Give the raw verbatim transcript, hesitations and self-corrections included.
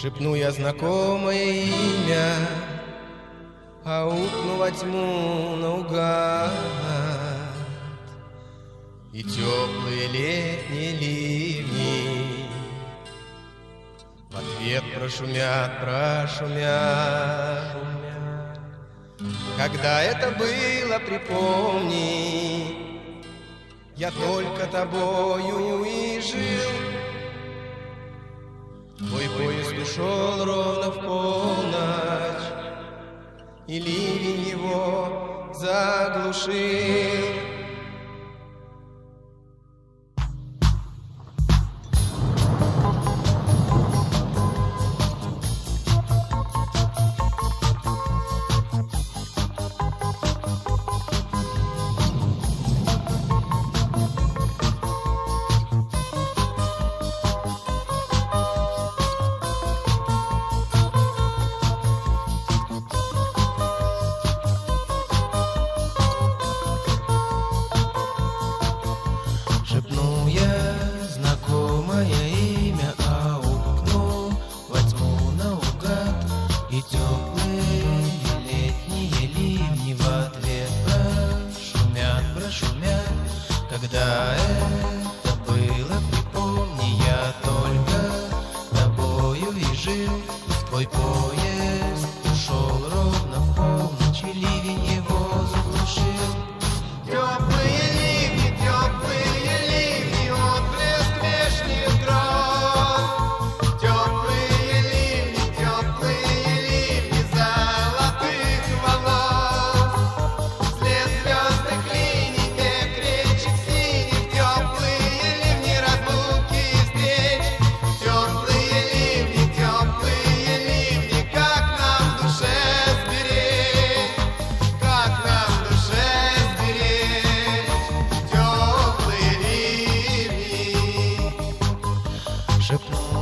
Шепну я знакомое имя, аукну во тьму наугад, и теплые летние ливни в ответ прошумят, прошумят. Когда это было, припомни, я только тобою и жил. Твой поезд ушел ровно в полночь, и ливень его заглушил. Шепну я знакомое имя, аукну во тьму наугад, и теплые летние ливни в ответ прошумят, прошумят. Когда это было, припомни, я только тобою и жил. Твой поезд ушел ровно в полночь, и ливень его заглушил. Теплые ливни, теплые ливни, отблеск вешних гроз. Теплые ливни, теплые ливни золотых волос. След звездных линий, век речек синих. Теплые ливни, разлуки и встреч. Теплые ливни, теплые ливни, как нам в душе сберечь, как нам в душе сберечь теплые ливни. Шепну